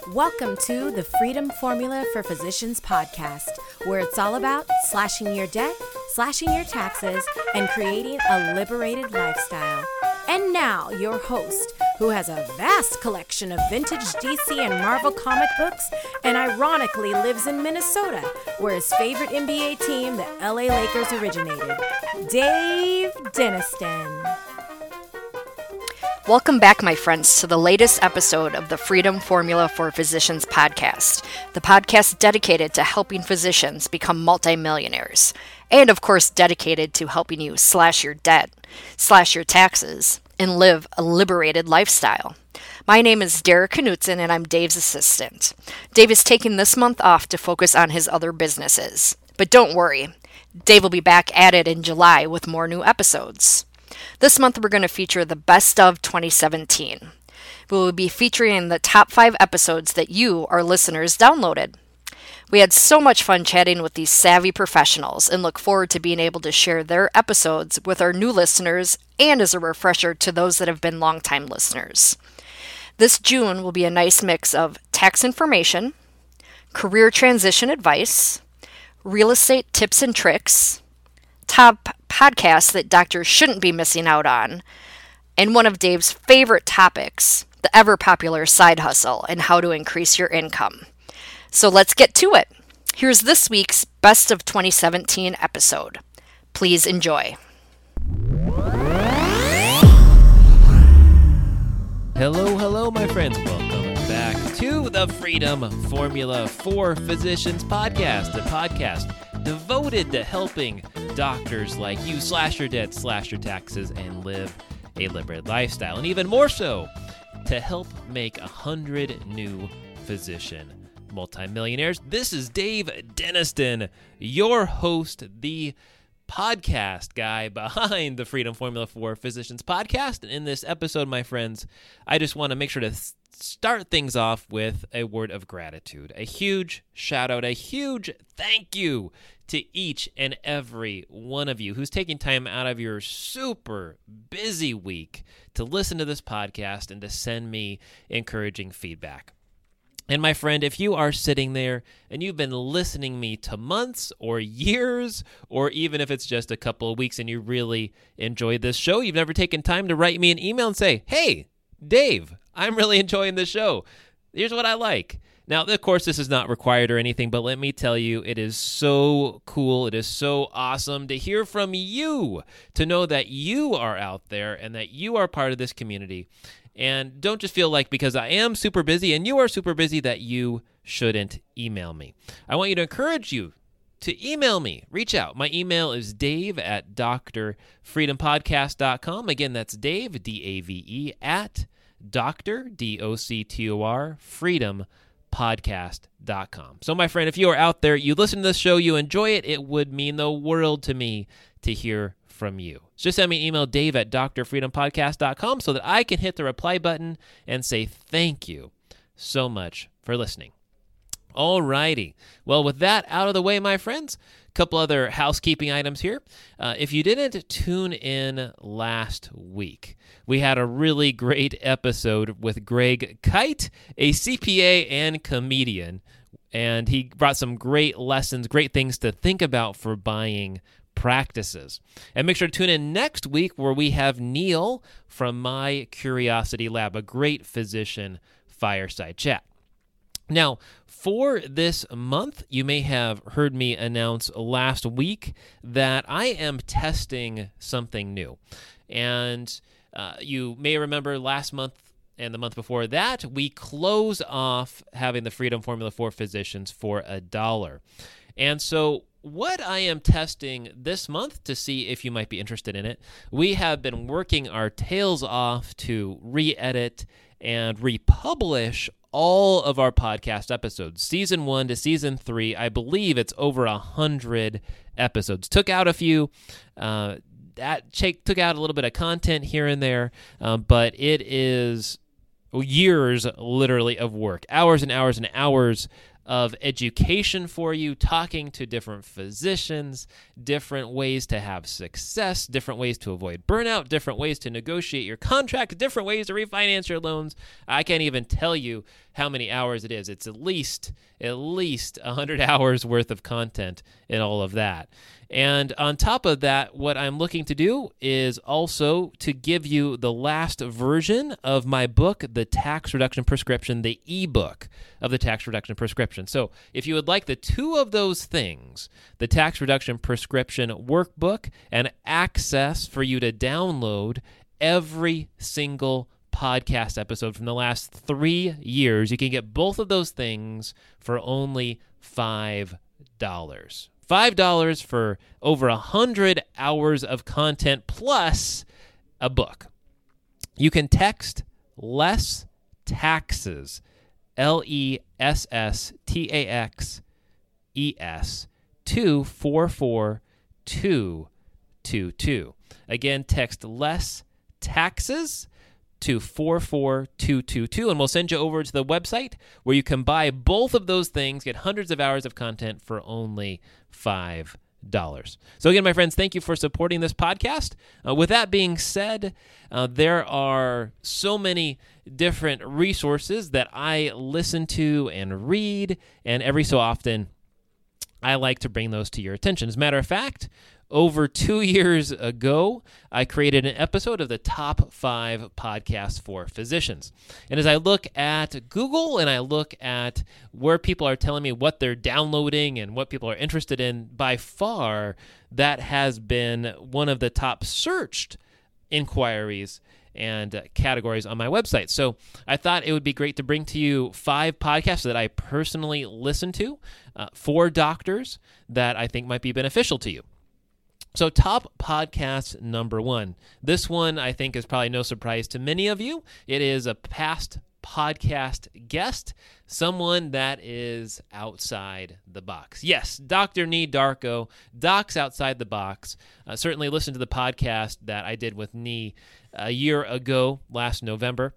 Welcome to the Freedom Formula for Physicians podcast, where it's all about slashing your debt, slashing your taxes, and creating a liberated lifestyle. And now, your host, who has a vast collection of vintage DC and Marvel comic books, and ironically lives in Minnesota, where his favorite NBA team, the LA Lakers, originated, Dave Deniston. Welcome back, my friends, to the latest episode of the Freedom Formula for Physicians podcast, the podcast dedicated to helping physicians become multimillionaires, and of course dedicated to helping you slash your debt, slash your taxes, and live a liberated lifestyle. My name is Derek Knutson, and I'm Dave's assistant. Dave is taking this month off to focus on his other businesses. But don't worry, Dave will be back at it in July with more new episodes. This month, we're going to feature the best of 2017. We will be featuring the top 5 episodes that you, our listeners, downloaded. We had so much fun chatting with these savvy professionals and look forward to being able to share their episodes with our new listeners and as a refresher to those that have been longtime listeners. This June will be a nice mix of tax information, career transition advice, real estate tips and tricks, top podcasts that doctors shouldn't be missing out on, and one of Dave's favorite topics, the ever-popular side hustle and how to increase your income. So let's get to it. Here's this week's Best of 2017 episode. Please enjoy. Hello, my friends. Welcome back to the Freedom Formula for Physicians podcast, a podcast devoted to helping doctors like you slash your debt, slash your taxes, and live a liberated lifestyle. And even more so, to help make 100 new physician multimillionaires. This is Dave Deniston, your host, the podcast guy behind the Freedom Formula for Physicians podcast. And in this episode, my friends, I just want to make sure to start things off with a word of gratitude, a huge shout out, a huge thank you to each and every one of you who's taking time out of your super busy week to listen to this podcast and to send me encouraging feedback. And my friend, if you are sitting there and you've been listening me to months or years, or even if it's just a couple of weeks and you really enjoyed this show, you've never taken time to write me an email and say, hey, Dave, I'm really enjoying this show. Here's what I like. Now, of course, this is not required or anything, but let me tell you, it is so cool. It is so awesome to hear from you, to know that you are out there and that you are part of this community. And don't just feel like because I am super busy and you are super busy that you shouldn't email me. I want you to encourage you to email me. Reach out. My email is dave@drfreedompodcast.com. Again, that's Dave, D-A-V-E, at Dr., D-O-C-T-O-R, freedompodcast.com. So, my friend, if you are out there, you listen to this show, you enjoy it, it would mean the world to me to hear from you. So just send me an email, dave@drfreedompodcast.com, so that I can hit the reply button and say thank you so much for listening. Alrighty. Well, with that out of the way, my friends, a couple other housekeeping items here. If you didn't tune in last week, we had a really great episode with Greg Kite, a CPA and comedian, and he brought some great lessons, great things to think about for buying practices. And make sure to tune in next week where we have Neil from My Curiosity Lab, a great physician fireside chat. Now, for this month, you may have heard me announce last week that I am testing something new. And you may remember last month and the month before that, we close off having the Freedom Formula for Physicians for $1. And so what I am testing this month to see if you might be interested in it, we have been working our tails off to re-edit and republish all of our podcast episodes. Season 1 to Season 3, I believe it's over 100 episodes. Took out a few, took out a little bit of content here and there, but it is years literally of work, hours and hours and hours of education for you, talking to different physicians, different ways to have success, different ways to avoid burnout, different ways to negotiate your contract, different ways to refinance your loans. I can't even tell you how many hours it is. It's at least 100 hours worth of content in all of that. And on top of that, what I'm looking to do is also to give you the last version of my book, The Tax Reduction Prescription, the ebook of The Tax Reduction Prescription. So if you would like the two of those things, the Tax Reduction Prescription workbook and access for you to download every single podcast episode from the last 3 years, you can get both of those things for only $5. $5 for over 100 hours of content plus a book. You can text less taxes, LESSTAXES, to 44222. Again, text less taxes to 44222, and we'll send you over to the website where you can buy both of those things, get hundreds of hours of content for only $5. So again, my friends, thank you for supporting this podcast. With that being said, there are so many different resources that I listen to and read, and every so often I like to bring those to your attention. As a matter of fact, over 2 years ago, I created an episode of the top 5 podcasts for physicians. And as I look at Google and I look at where people are telling me what they're downloading and what people are interested in, by far, that has been one of the top searched inquiries and categories on my website. So I thought it would be great to bring to you 5 podcasts that I personally listen to for doctors that I think might be beneficial to you. So top podcast number 1. This one I think is probably no surprise to many of you. It is a past podcast guest, someone that is outside the box. Yes, Dr. Nee Darko, Doc's Outside the Box. Certainly listen to the podcast that I did with Nee a year ago, last November.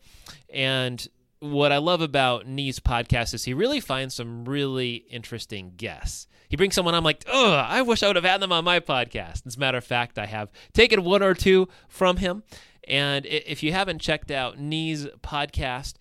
And what I love about Nee's podcast is he really finds some really interesting guests. He brings someone I'm like, I wish I would have had them on my podcast. As a matter of fact, I have taken 1 or 2 from him. And if you haven't checked out Nee's podcast,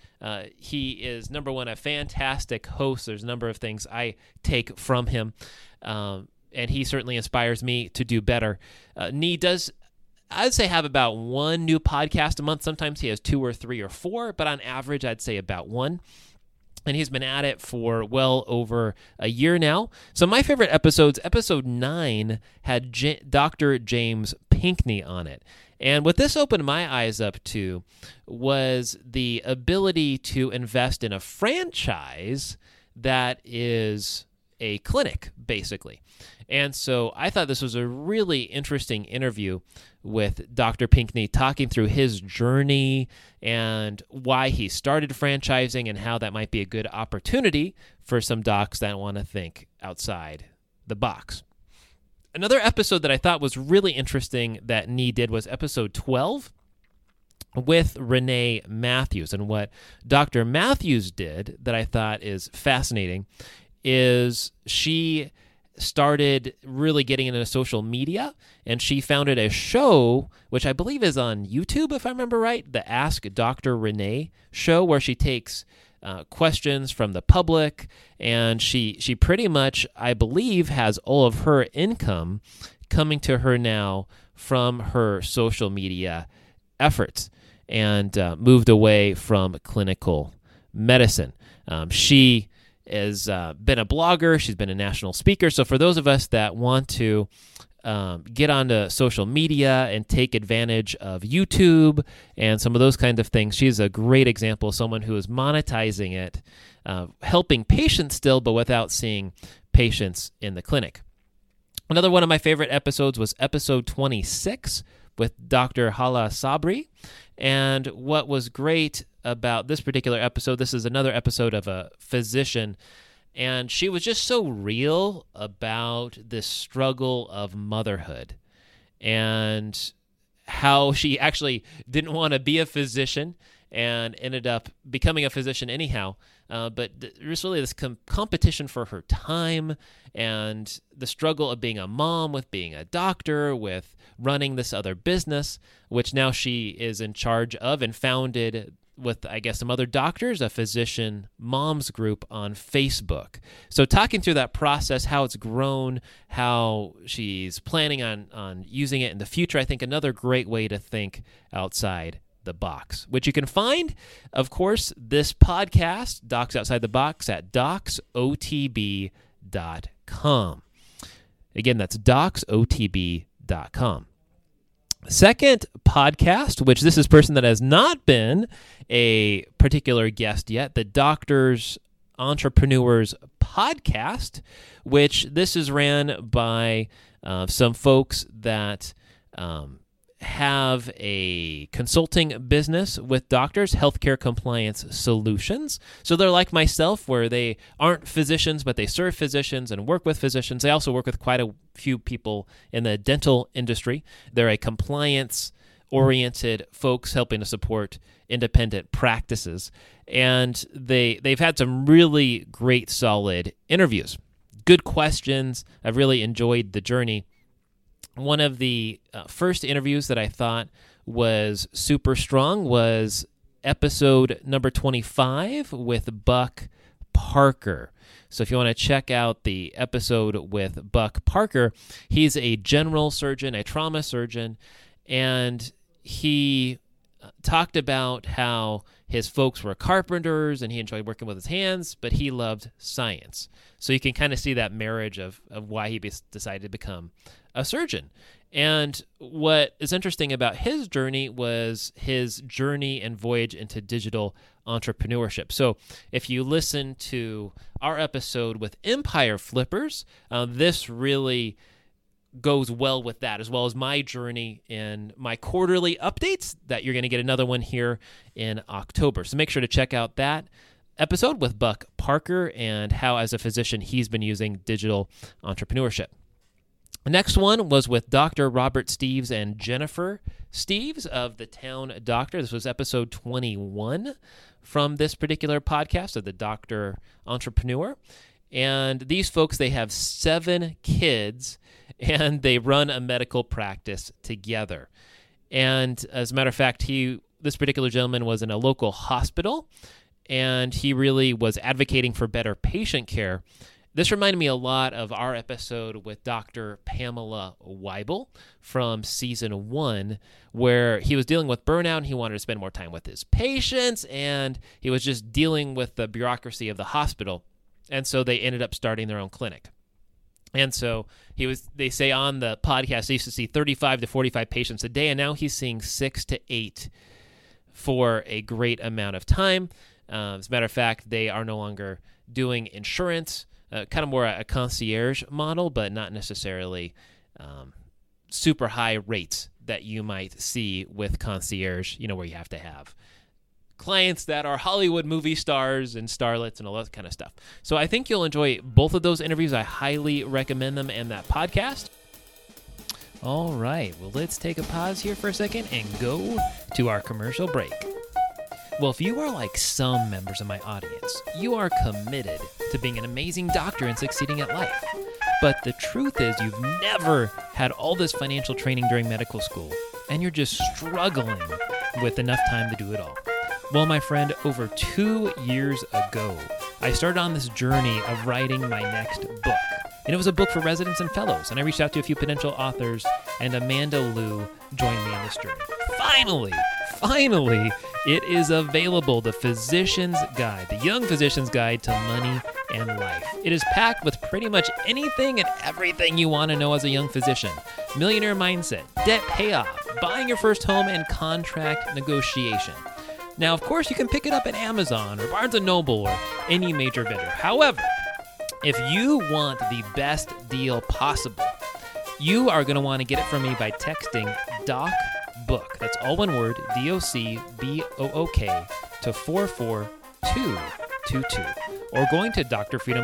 he is, number one, a fantastic host. There's a number of things I take from him, and he certainly inspires me to do better. Nee does, I'd say, have about 1 new podcast a month. Sometimes he has 2 or 3 or 4, but on average, I'd say about 1. And he's been at it for well over a year now. So my favorite episodes, episode 9 had Dr. James Pinkney on it. And what this opened my eyes up to was the ability to invest in a franchise that is a clinic, basically. And so I thought this was a really interesting interview with Dr. Pinkney, talking through his journey and why he started franchising and how that might be a good opportunity for some docs that want to think outside the box. Another episode that I thought was really interesting that Nee did was episode 12 with Renee Matthews. And what Dr. Matthews did that I thought is fascinating is she started really getting into social media, and she founded a show, which I believe is on YouTube, if I remember right, the Ask Dr. Renee show, where she takes questions from the public, and she pretty much, I believe, has all of her income coming to her now from her social media efforts, and moved away from clinical medicine. She has been a blogger. She's been a national speaker. So for those of us that want to get onto social media and take advantage of YouTube and some of those kinds of things, she's a great example of someone who is monetizing it, helping patients still, but without seeing patients in the clinic. Another one of my favorite episodes was episode 26 with Dr. Hala Sabri. And what was great about this particular episode, this is another episode of a physician, and she was just so real about this struggle of motherhood and how she actually didn't want to be a physician and ended up becoming a physician anyhow, but there's really this competition for her time and the struggle of being a mom with being a doctor, with running this other business, which now she is in charge of and founded with, I guess, some other doctors, a physician moms group on Facebook. So talking through that process, how it's grown, how she's planning on using it in the future, I think another great way to think outside the box, which you can find, of course, this podcast, Docs Outside the Box, at docsotb.com. Again, that's docsotb.com. Second podcast, which this is a person that has not been a particular guest yet, the Doctors Entrepreneurs Podcast, which this is ran by some folks that have a consulting business with doctors, healthcare compliance solutions. So they're like myself, where they aren't physicians, but they serve physicians and work with physicians. They also work with quite a few people in the dental industry. They're a compliance-oriented folks helping to support independent practices. And they've had some really great, solid interviews. Good questions. I've really enjoyed the journey. One of the first interviews that I thought was super strong was episode number 25 with Buck Parker. So if you want to check out the episode with Buck Parker, he's a general surgeon, a trauma surgeon, and he talked about how his folks were carpenters and he enjoyed working with his hands, but he loved science. So you can kind of see that marriage of why he decided to become a surgeon. And what is interesting about his journey was his journey and voyage into digital entrepreneurship. So if you listen to our episode with Empire Flippers, this really goes well with that, as well as my journey in my quarterly updates that you're going to get another one here in October. So make sure to check out that episode with Buck Parker and how, as a physician, he's been using digital entrepreneurship. The next one was with Dr. Robert Steeves and Jennifer Steeves of The Town Doctor. This was episode 21 from this particular podcast of the Doctor Entrepreneur. And these folks, they have 7 kids, and they run a medical practice together. And as a matter of fact, this particular gentleman was in a local hospital, and he really was advocating for better patient care. This reminded me a lot of our episode with Dr. Pamela Weibel from season 1, where he was dealing with burnout and he wanted to spend more time with his patients, and he was just dealing with the bureaucracy of the hospital. And so they ended up starting their own clinic. And so they say on the podcast, he used to see 35 to 45 patients a day, and now he's seeing 6 to 8 for a great amount of time. As a matter of fact, they are no longer doing insurance, kind of more a concierge model, but not necessarily super high rates that you might see with concierge, where you have to have clients that are Hollywood movie stars and starlets and all that kind of stuff. So I think you'll enjoy both of those interviews. I highly recommend them and that podcast. All right, well, let's take a pause here for a second and go to our commercial break. Well, if you are like some members of my audience, you are committed to being an amazing doctor and succeeding at life. But the truth is you've never had all this financial training during medical school, and you're just struggling with enough time to do it all. Well, my friend, over 2 years ago, I started on this journey of writing my next book. And it was a book for residents and fellows, and I reached out to a few potential authors, and Amanda Liu joined me on this journey. Finally, it is available, The Physician's Guide, the Young Physician's Guide to Money and Life. It is packed with pretty much anything and everything you want to know as a young physician. Millionaire mindset, debt payoff, buying your first home, and contract negotiation. Now, of course, you can pick it up at Amazon or Barnes & Noble or any major vendor. However, if you want the best deal possible, you are going to want to get it from me by texting DocBook. That's all one word, DOCBOOK, to 44222. Or going to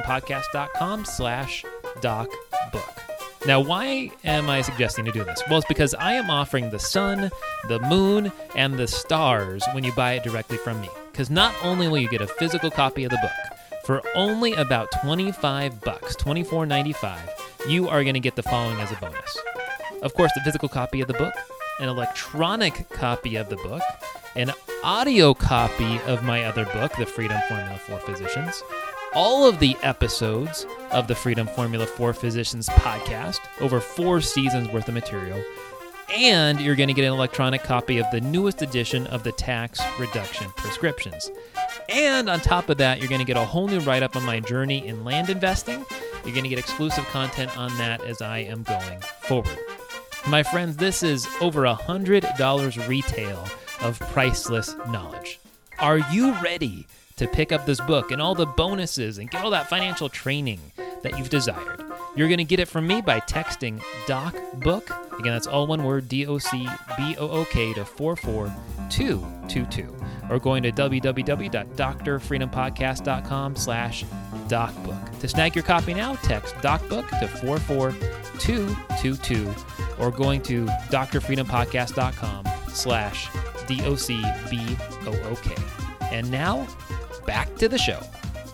drfreedompodcast.com/DocBook. Now, why am I suggesting to do this? Well, it's because I am offering the sun, the moon, and the stars when you buy it directly from me. because not only will you get a physical copy of the book, for only about $25, $24.95, you are going to get the following as a bonus. Of course, the physical copy of the book, an electronic copy of the book, an audio copy of my other book, The Freedom Formula for Physicians, all of the episodes of the Freedom Formula for Physicians podcast, over 4 seasons worth of material, and you're going to get an electronic copy of the newest edition of the tax reduction prescriptions. And on top of that, you're going to get a whole new write-up on my journey in land investing. You're going to get exclusive content on that as I am going forward. My friends, this is over $100 retail of priceless knowledge. Are you ready to pick up this book and all the bonuses and get all that financial training that you've desired? You're going to get it from me by texting DocBook. Again, that's all one word, DOCBOOK to 44222, or going to www.drfreedompodcast.com/DocBook. To snag your copy now, text DocBook to 44222, or going to drfreedompodcast.com/DOCBOOK. And now, back to the show.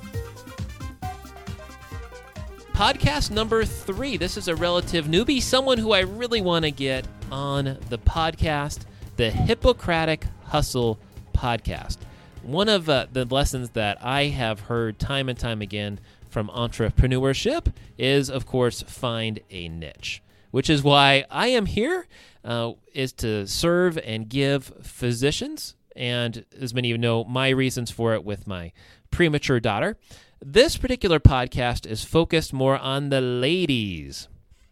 Podcast number 3. This is a relative newbie, someone who I really want to get on the podcast, the Hippocratic Hustle podcast. One of the lessons that I have heard time and time again from entrepreneurship is, of course, find a niche, which is why I am here, is to serve and give physicians, and as many of you know, my reasons for it with my premature daughter. This particular podcast is focused more on the ladies.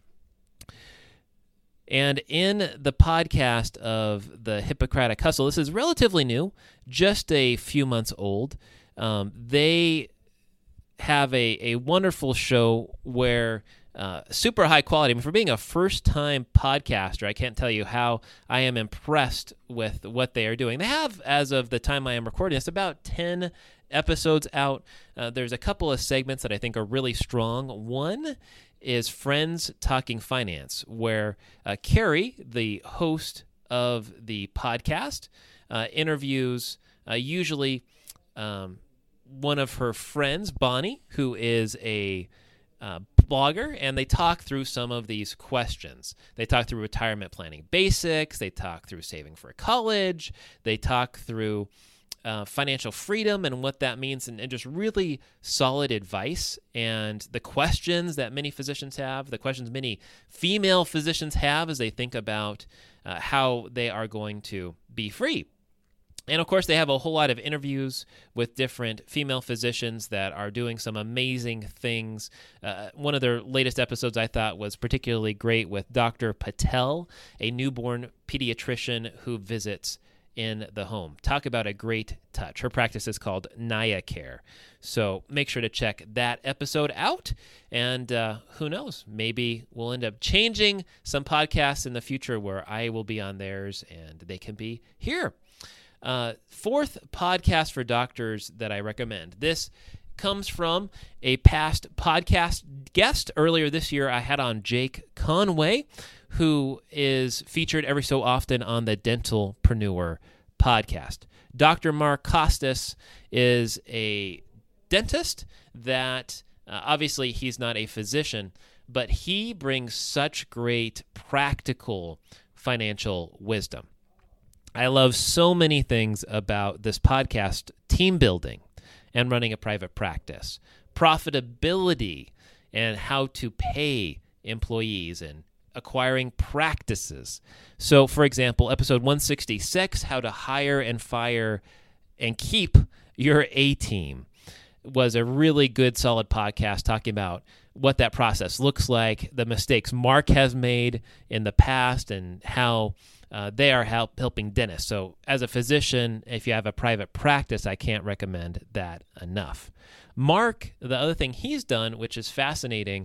And in the podcast of the Hippocratic Hustle, this is relatively new, just a few months old. They have a wonderful show where super high quality. I mean, for being a first-time podcaster, I can't tell you how I am impressed with what they are doing. They have, as of the time I am recording this, about 10 episodes out. There's a couple of segments that I think are really strong. One is Friends Talking Finance, where Carrie, the host of the podcast, interviews usually one of her friends, Bonnie, who is a blogger, and they talk through some of these questions. They talk through retirement planning basics. They talk through saving for college. They talk through financial freedom and what that means, and just really solid advice. And the questions that many physicians have, the questions many female physicians have as they think about how they are going to be free. And of course, they have a whole lot of interviews with different female physicians that are doing some amazing things. One of their latest episodes I thought was particularly great with Dr. Patel, a newborn pediatrician who visits in the home. Talk about a great touch. Her practice is called Naya Care. So make sure to check that episode out. And who knows, maybe we'll end up changing some podcasts in the future where I will be on theirs and they can be here. Fourth podcast for doctors that I recommend. This comes from a past podcast guest. Earlier this year, I had on Jake Conway, who is featured every so often on the Dentalpreneur podcast. Dr. Mark Costas is a dentist that obviously he's not a physician, but he brings such great practical financial wisdom. I love so many things about this podcast: team building and running a private practice, profitability and how to pay employees, and acquiring practices. So, for example, episode 166, how to hire and fire and keep your A-team, was a really good, solid podcast talking about what that process looks like, the mistakes Mark has made in the past, and how they are helping dentists. So as a physician, if you have a private practice, I can't recommend that enough. Mark, the other thing he's done, which is fascinating,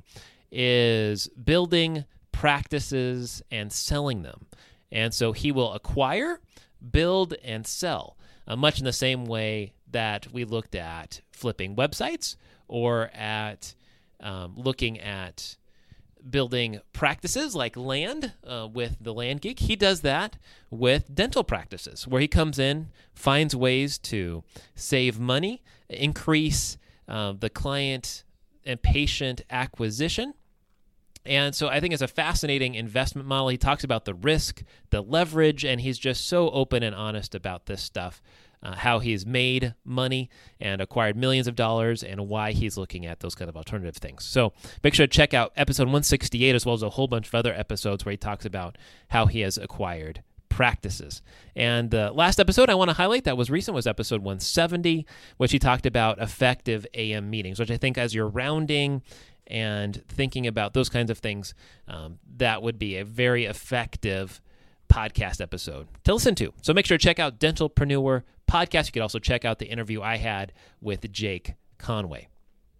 is building practices and selling them. And so he will acquire, build, and sell, much in the same way that we looked at flipping websites or at looking at building practices like land with the Land Geek. He does that with dental practices, where he comes in, finds ways to save money, increase the client and patient acquisition. And so I think it's a fascinating investment model. He talks about the risk, the leverage, and he's just so open and honest about this stuff, how he's made money and acquired millions of dollars, and why he's looking at those kind of alternative things. So make sure to check out episode 168, as well as a whole bunch of other episodes where he talks about how he has acquired practices. And the last episode I want to highlight that was recent was episode 170, which he talked about effective AM meetings, which I think as you're rounding and thinking about those kinds of things, that would be a very effective podcast episode to listen to. So make sure to check out Dentalpreneur Podcast. You can also check out the interview I had with Jake Conway.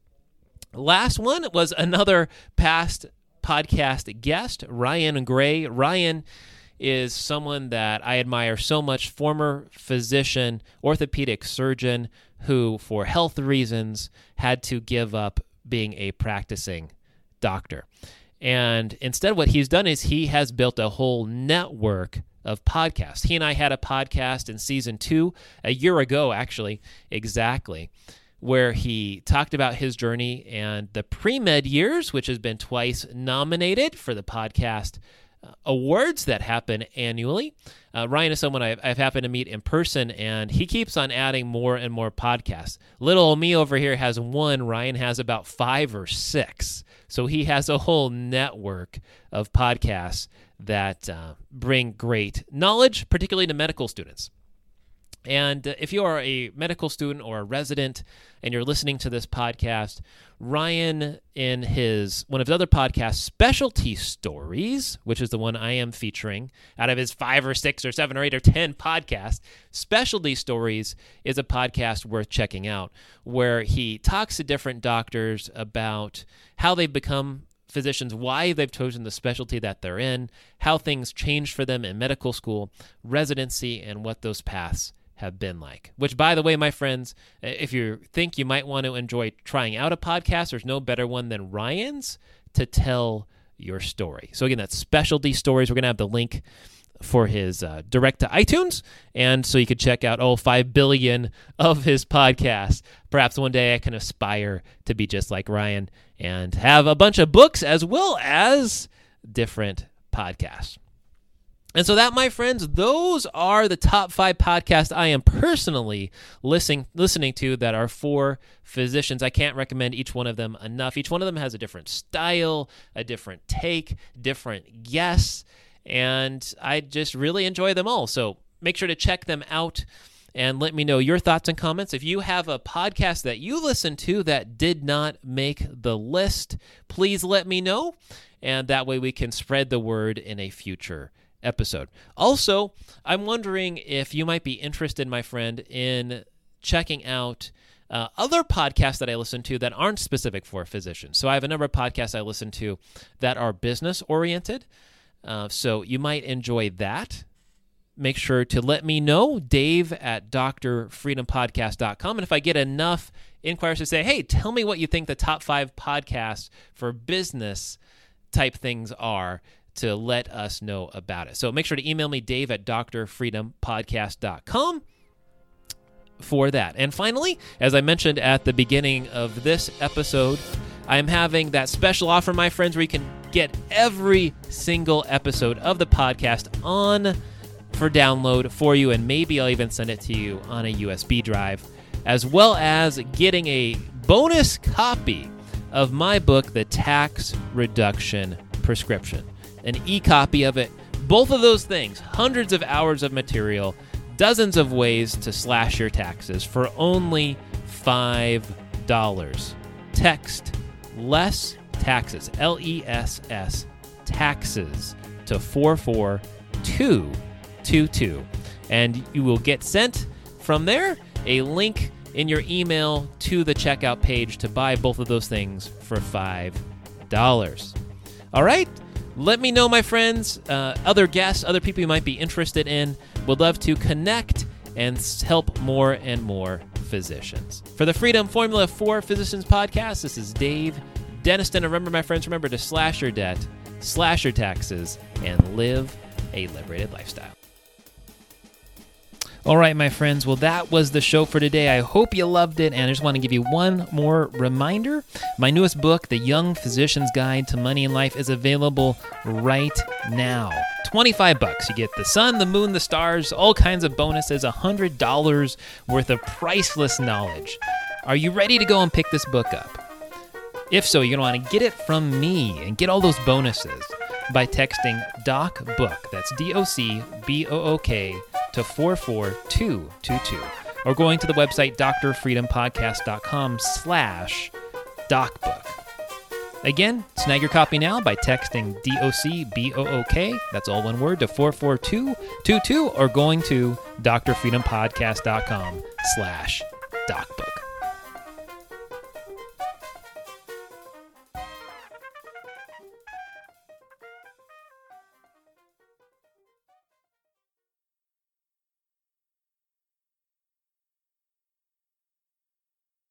Last one was another past podcast guest, Ryan Gray. Ryan is someone that I admire so much, former physician, orthopedic surgeon, who for health reasons had to give up being a practicing doctor. And instead what he's done is he has built a whole network of podcasts. He and I had a podcast in season 2 a year ago, actually, exactly, where he talked about his journey and the pre-med years, which has been twice nominated for the podcast awards that happen annually. Ryan is someone I've happened to meet in person, and he keeps on adding more and more podcasts. Little old me over here has 1. Ryan has about 5 or 6. So he has a whole network of podcasts that bring great knowledge, particularly to medical students. And if you are a medical student or a resident and you're listening to this podcast, Ryan, in one of his other podcasts, Specialty Stories, which is the one I am featuring out of his 5 or 6 or 7 or 8 or 10 podcasts, Specialty Stories is a podcast worth checking out, where he talks to different doctors about how they've become physicians, why they've chosen the specialty that they're in, how things changed for them in medical school, residency, and what those paths have been like. Which, by the way, my friends, if you think you might want to enjoy trying out a podcast, there's no better one than Ryan's to tell your story. So again, that's Specialty Stories. We're going to have the link for his direct to iTunes, and so you could check out all 5 billion of his podcasts. Perhaps one day I can aspire to be just like Ryan and have a bunch of books as well as different podcasts. And so that, my friends, those are the top 5 podcasts I am personally listening to that are for physicians. I can't recommend each one of them enough. Each one of them has a different style, a different take, different guests, and I just really enjoy them all. So make sure to check them out and let me know your thoughts and comments. If you have a podcast that you listen to that did not make the list, please let me know, and that way we can spread the word in a future episode. Also, I'm wondering if you might be interested, my friend, in checking out other podcasts that I listen to that aren't specific for physicians. So I have a number of podcasts I listen to that are business-oriented, so you might enjoy that. Make sure to let me know, Dave at drfreedompodcast.com. And if I get enough inquiries to say, hey, tell me what you think the top 5 podcasts for business type things are, to let us know about it. So make sure to email me, Dave at drfreedompodcast.com for that. And finally, as I mentioned at the beginning of this episode, I am having that special offer, my friends, where you can get every single episode of the podcast on for download for you, and maybe I'll even send it to you on a USB drive, as well as getting a bonus copy of my book, The Tax Reduction Prescription. An e-copy of it. Both of those things, hundreds of hours of material, dozens of ways to slash your taxes for only $5. Text LESS TAXES, LESS taxes to 44222, and you will get sent from there a link in your email to the checkout page to buy both of those things for $5. All right? Let me know, my friends, other guests, other people you might be interested in. Would love to connect and help more and more physicians. For the Freedom Formula for Physicians podcast, this is Dave dentist. And remember, my friends, remember to slash your debt, slash your taxes, and live a liberated lifestyle. All right, my friends. Well, that was the show for today. I hope you loved it, and I just want to give you one more reminder. My newest book, The Young Physician's Guide to Money and Life, is available right now. $25. You get the sun, the moon, the stars, all kinds of bonuses, $100 worth of priceless knowledge. Are you ready to go and pick this book up? If so, you're going to want to get it from me and get all those bonuses by texting DOCBOOK, that's DOCBOOK, to 44222, or going to the website drfreedompodcast.com/DocBook. Again, snag your copy now by texting DOCBOOK, that's all one word, to 44222, or going to drfreedompodcast.com/DocBook.